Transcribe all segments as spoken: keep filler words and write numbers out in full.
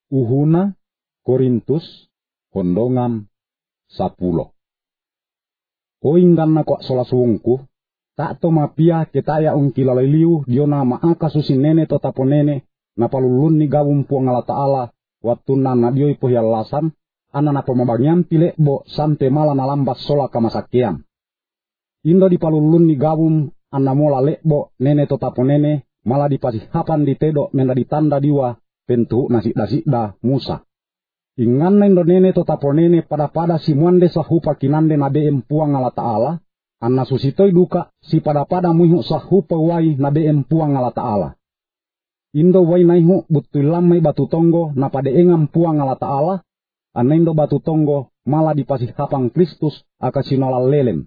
Uhuna Korintus hondongan sapulo. O ingganna kwa sola suungku, tak to mapia ketaya ungkilaliliu diona maaka susi nene to tapo nene, na palulun ni gawum puang ala ta'ala, waktu na dioi pohialasan, ana na pemabagyan pile bo sampe mala na lambas sola kamasakian. Indo di palulun ni gawum, ana mola lekbo nene to tapo nene, mala dipasihapan di tedo menda ditanda diwa, pentu nasi-nasida Musa. Ingan na indo nene to tapo nene pada-pada si muande sahupa kinande na beem puang ala ta'ala, anna susitoi duka si pada-pada muihu sahupa wai na beem puang ala ta'ala. Indo wai naihu butul lamai batu tonggo na pada engam puang ala ta'ala, anna indo batu tonggo mala dipasihapang Kristus akasinola lelem.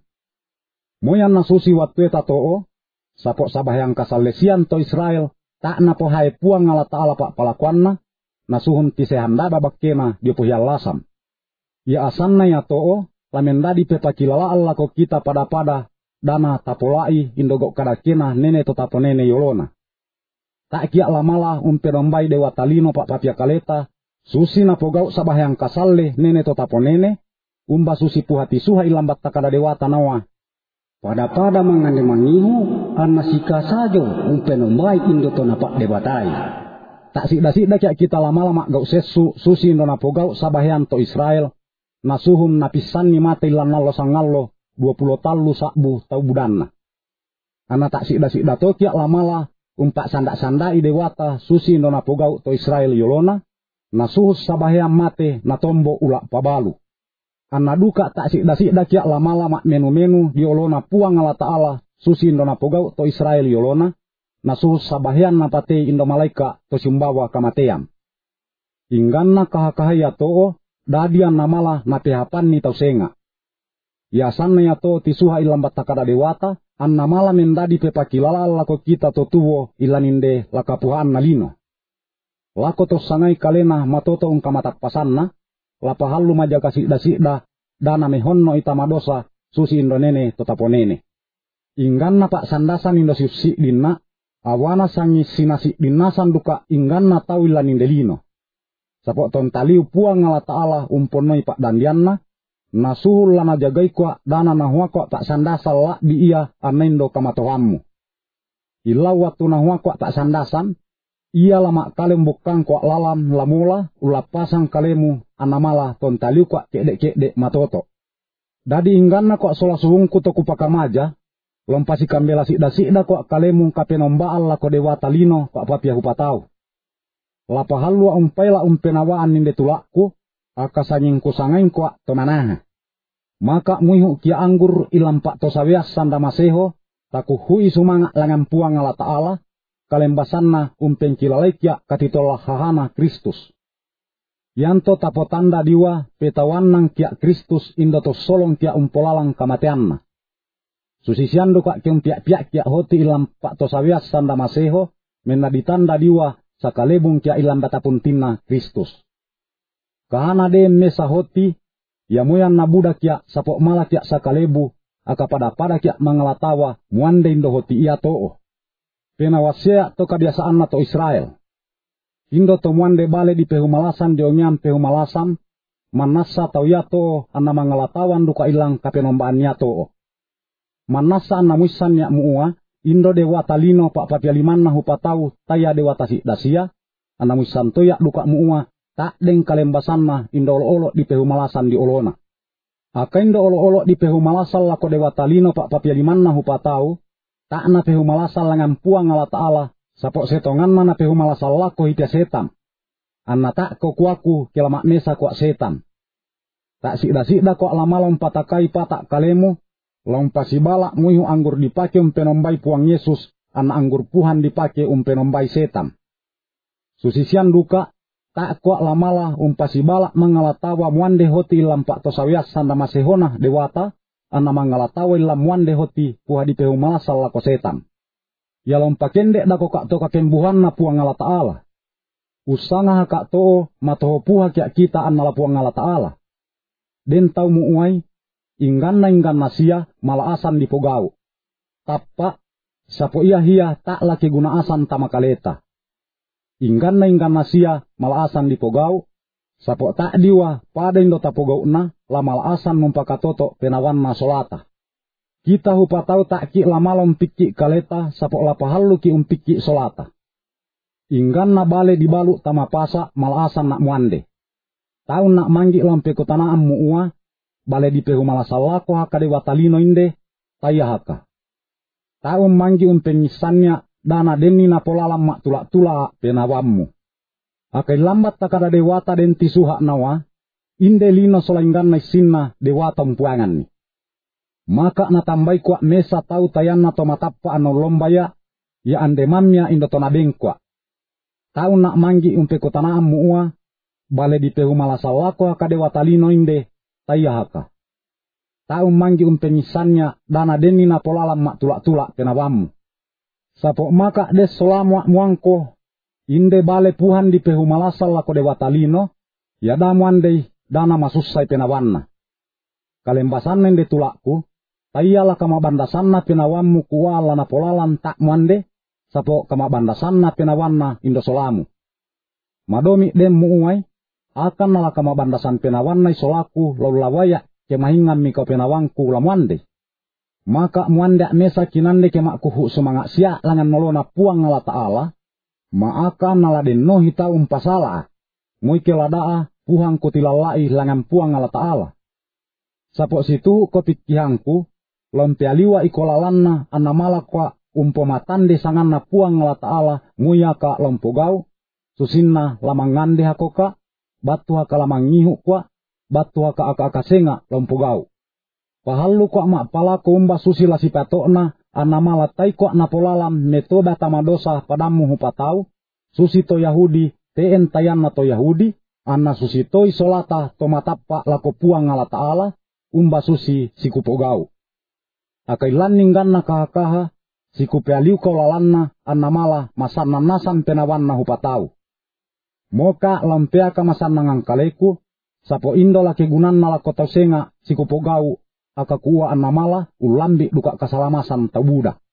Moyan na susi watu eta to'o, sapok sabahyang kasalesian to Israel, tak na pohai puang ala ta'ala pak palakuanna, nasuhun tisehanda babakena dia pohialasam. Ya asanna ya to'o, lamendadi pepakilala Allah ko kita pada-pada, dana tapolai indogok kadakena nene to tapo nene yolona. Tak kia lamala umpenombai dewa talino pak papia kaleta, susi na pogau sabahyang kasalle nene to tapo nene, umba susi puhati suha ilambat takada dewa tanawa. Pada-pada mangande mangihu, anna sika sajo umpenombai indo to napak dewatai. Tak sida-sida kaya kita lama-lama gau sesu susi indo napogau sabahyang to Israel, nasuhum napisan ni mati lan nallo sangallo dua puluh talu sakbu tau budanna. Ana tak sida-sida to kaya lamala umpak sandak-sandai dewata susi indo napogau to Israel yolona, nasuhus sabahyang mate natombo ulak pabalu. Ana duka tak sida-sida kaya lama-lama menu-menu diolona puang ala ta'ala susi indo napogau to Israel yolona, nasuhus sabahyang napate indo malaika to sumbawa kamateam. Ingganna kahakahaya to'o, dadian namala napehapan ni tau senga. Yasanna ya to tisuha ilambat takada dewata, an namala mendadi pepakilala lako kita to tuwo ilaninde lakapuhaan nalino. Lako to sangai kalena matoto ungkamatak pasanna, lapahallu majaga sikda-sikda, dana mehonno itamadosa susi indo nene to taponene. Ingganna pak sandasan indo siusi dinna, awana sangi sinasi dinasan duka ingganna tawilan indelino. Sapok ton taliu puang ala ta'ala umponoi pak dandianna, nasuhul lana jagai kwa dana nahua kwa tak sandasal la di iya anendo kamatohammu. Ila waktu nahua kwa tak sandasan, iya lama kalem bukang kwa lalam lamula ulapasang kalemu anamala ton taliu kwa kedek-kedek matoto. Dadi ingganna kwa sola suhungku to kupakamaja, lompasi kambela sikda-sikda kwa kalemu kapenomba alla ko dewa talino kwa papia hupatau. Lapahalua umpaila umpenawaan ninde tulakku, akasanying kusangain kwa tonanaha. Maka muihu kia anggur ilam pak tosawias sanda maseho, taku hui sumanga langan puang ala ta'ala, kalembasanna umpen kilalai kia katitolah hahana Kristus. Yanto tapo tanda diwa petawannang kia Kristus indo to solong kia umpolalang kamateanna. Susisiando kak kiong piak-piak kia hoti ilam pak tosawias sanda maseho, mena ditanda diwa sakalebung kia ilam batapun tina Kristus. Kahana de mesa hoti, ya moyan nabuda kia sapok mala kia sakalebu, aka pada-pada kia mangalatawa muande indo hoti iya to'o. Pena wasea to kabiasaan na to Israel. Indo to muande bale di pehumalasan di omian pehumalasan, manasa tau ya to'o anna mangalatawan duka ilang kapenombaan ya to'o. Manasa anna muisan ya muua, indo dewa talino pak papialiman na hupatau taya dewa tasik dasia, anna muisan to ya duka muua, tak deng kalembasan na indo olo-olo di pehumalasan di olona. Aka indo olo-olo di pehumalasan lako dewa talino pak papialiman na hupatau, tak na pehumalasan langan puang ala ta'ala, sapok setongan mana pehumalasan lako hitia setan. Anna tak ko kuaku kelamak mesa kuak setan. Tak sikda-sikda kuak lama lompatakai patak kalemu, lompasi balak muihu anggur dipake umpenombai puang Yesus, anna anggur puhan dipake umpenombai setan. Susisian duka, tak kuak lamala umpasi balak mangalatawa muande hoti lampak tosawias sanda masehona dewata, anna mangalatawa ilam muande hoti puha dipehumalasal lako setan. Ya lompakendek dako kak to kakembuhan na puang ala ta'ala. Usanga kak to matoho puha kia kita anna la puang ala ta'ala. Den tau muuai, ingganna ingganna sia malaasan dipogau. Tappa, sapo iya hia tak laki guna asan tamakaleta. Ingganna ingganna sia malaasan dipogau, sapo tak diwa pada indo tapogau na la malaasan mumpakatoto penawanna solata. Kita hupatau tak ki lamalom pikki kaleta sapo la pahallu ki umpikki solata. Ingganna bale dibalu tama pasa malaasan nak muande. Taun nak manggi lampe kotanaan muua, bale dipehu malasalako haka de watalino inde, tayahaka. Taun manggi umpengisannya dana deni na polalam mak tulak-tulak penawammu. Akai lambat takada dewata den tisuhak nawa, inde lino solainggan na isinna dewata umpuangan ni. Maka natambai kuak mesa tau tayanna to matappa ano lombaya, ya ande mamnya indo to nabengkwa. Tau nak manggi umpe kotanaan muua, bale dipehu malasalako haka dewata lino inde, tayahaka. Tau manggi umpengisannya dana deni na polalam mak tulak-tulak penawammu. Sapo maka des solamu muangko, inde bale puhan di pehu malasal lako dewatalino, ya damuan dei dana masusai penawanna. Kalembasan nende tulakku, tayala kama bandasanna penawammu kuala na polalan tak muande, sapo kama bandasanna penawanna indo solamu. Madomi dem muuai, akan nala kama bandasan penawanna isolaku laulawaya kemahingan mika penawangku lamuande. Maka muandak mesa kinande kemak kuhu semangat siak langan nolona puang ngala ta'ala, maaka nala denno hita umpasala, muike ladaa puhang kutilalai langan puang ngala ta'ala. Sapok situ kopik kihangku, lompealiwa ikolalanna anamala kwa umpomatande sanganna puang ngala ta'ala muyaka lompogau, susinna lamangande hakoka, batu haka lamangihu kwa, batu haka aka-akasenga lompogau. Pahallu kwa mak palako umba susila si patokna, anamala tai kwa napolalam metoda tamadosa padamu hupatau, susito Yahudi, teen tayanna to Yahudi, anna susito isolata to matappa lako puang ngala ta'ala, umba susi sikupogau. Akai lanning ganna kahakaha, sikupealiu kolalanna, anamala masanna nasan penawanna hupatau. Moka lampeaka masanna ngangkaleku, sapo indo laki gunanna lako tausenga sikupogau, aka kuwa anamala ulambi duka kasalamasan tabuda.